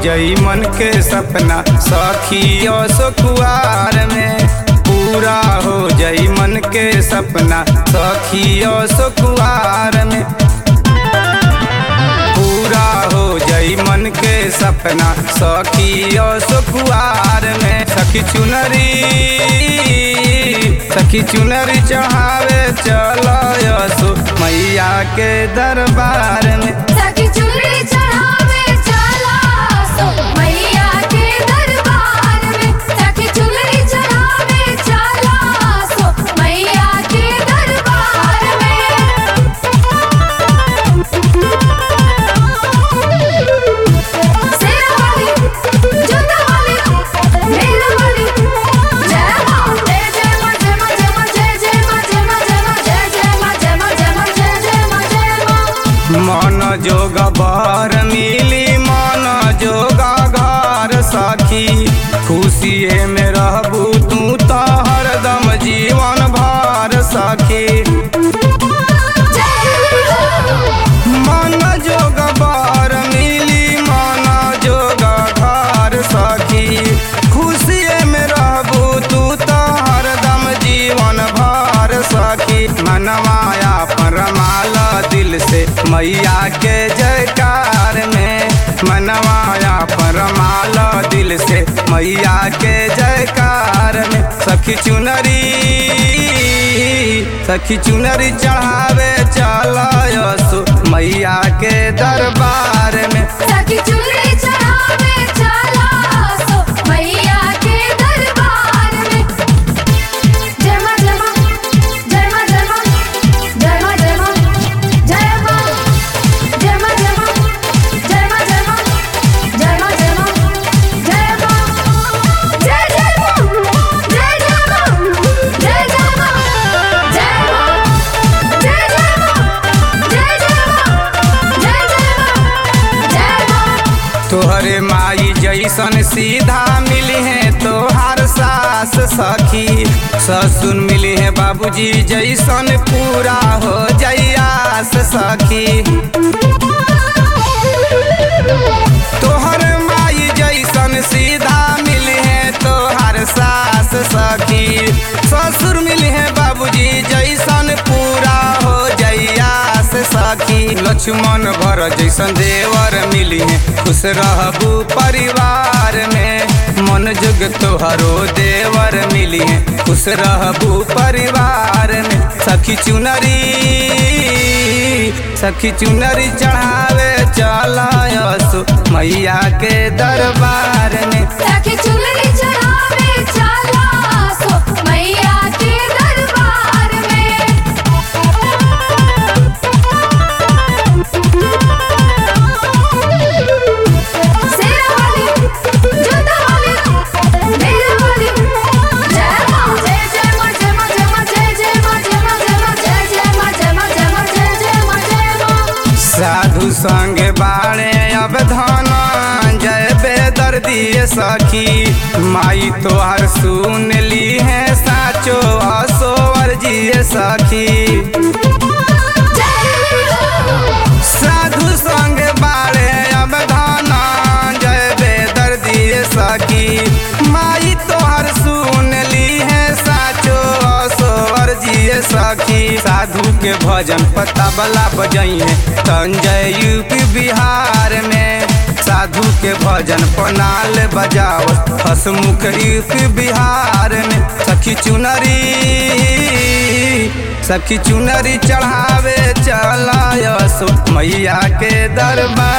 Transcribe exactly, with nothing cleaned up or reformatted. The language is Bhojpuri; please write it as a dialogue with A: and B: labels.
A: जई मन के सपना सखियों सो कुआर में, पूरा हो जई मन के सपना सखियों सो कुआर में, पूरा हो जई मन के सपना सखियों सो कुआर में। सखी चुनरी सखी चुनरी चढ़ावे चलो यसो मैया के दरबार में,
B: सखी चुनरी चढ़ावे चलो सो मैया के दरबार में, सखी चुनरी चढ़ावे चलो सो मैया के दरबार में। सेरा वाली जोता वाली मेरा वाली जय मां जय जय मां जय मां जय मां जय जय मां जय मां जय मां जय जय मां जय मां जय मां जय जय मां जय मां।
A: मन जोग बर मिली मन जोग घर सखी, खुशिये में रहबू तू तो हरदम जीवन भर सखी। मन जोग बर मिली मन जोग घर सखी, खुशिये में रहबू तू तो हरदम जीवन भर सखी। मनवाया परमाल दिल से मैया के जयकार में, मनवाया परमाल दिल से मैया के जयकार में। सखी चुनरी सखी चुनरी चढ़ावे चलो यसो मैया के दरबार में,
B: सखी चुनरी चढ़ावे चलो सो मैया के दरबार में। जय मां जय मां जय मां जय मां जय मां जय मां जय मां जय मां जय मां जय मां जय मां जय मां जय मां जय मां जय जय मां जय जय मां जय जय मां जय मां जय जय मां जय जय मां जय जय मां जय मां।
A: तोहरे माई जैसन सीधा मिली है तोहार सास सखी, ससुर मिली है बाबूजी जैसन पूरा हो जयास सखी। तोहर माई जैसन सीधा मिली है तोहार सास सखी, ससुर मिली है बाबूजी जैसन पूरा हो जयास सखी। लक्ष्मण भर जैसन देवर मिली है खुश रहबू परिवार में, मन जुग तोहरो देवर मिली है खुश रहबू परिवार में। सखी चुनरी सखी चुनरी चढ़ावे चलो यसो मैया के दरबार में,
B: सखी चुनरी चढ़ावे चलो सो मैया के दरबार में। सेरा वाली जोता वाली मेरा वाली जय मां जय जय मां जय मां जय मां जय जय मां जय मां जय मां जय जय मां जय मां जय मां जय जय मां जय मां।
A: साधु संग बाणे अब धन जय बेदर्दी सखी, माई तोहर सुन ली है साचो असोवर जी सखी। साधु संग बाणे अब धन जय बेदर्दी सखी, माई तोहर सुन ली है साचो असोवर जी सखी। साधु के भजन पता बला बजई है संजय यूपी बिहार में, साधु के भजन पनाल बजाओ हसमुख यूपी बिहार में। सखी चुनरी सखी चुनरी चढ़ावे चलो यसो मैया के दरबार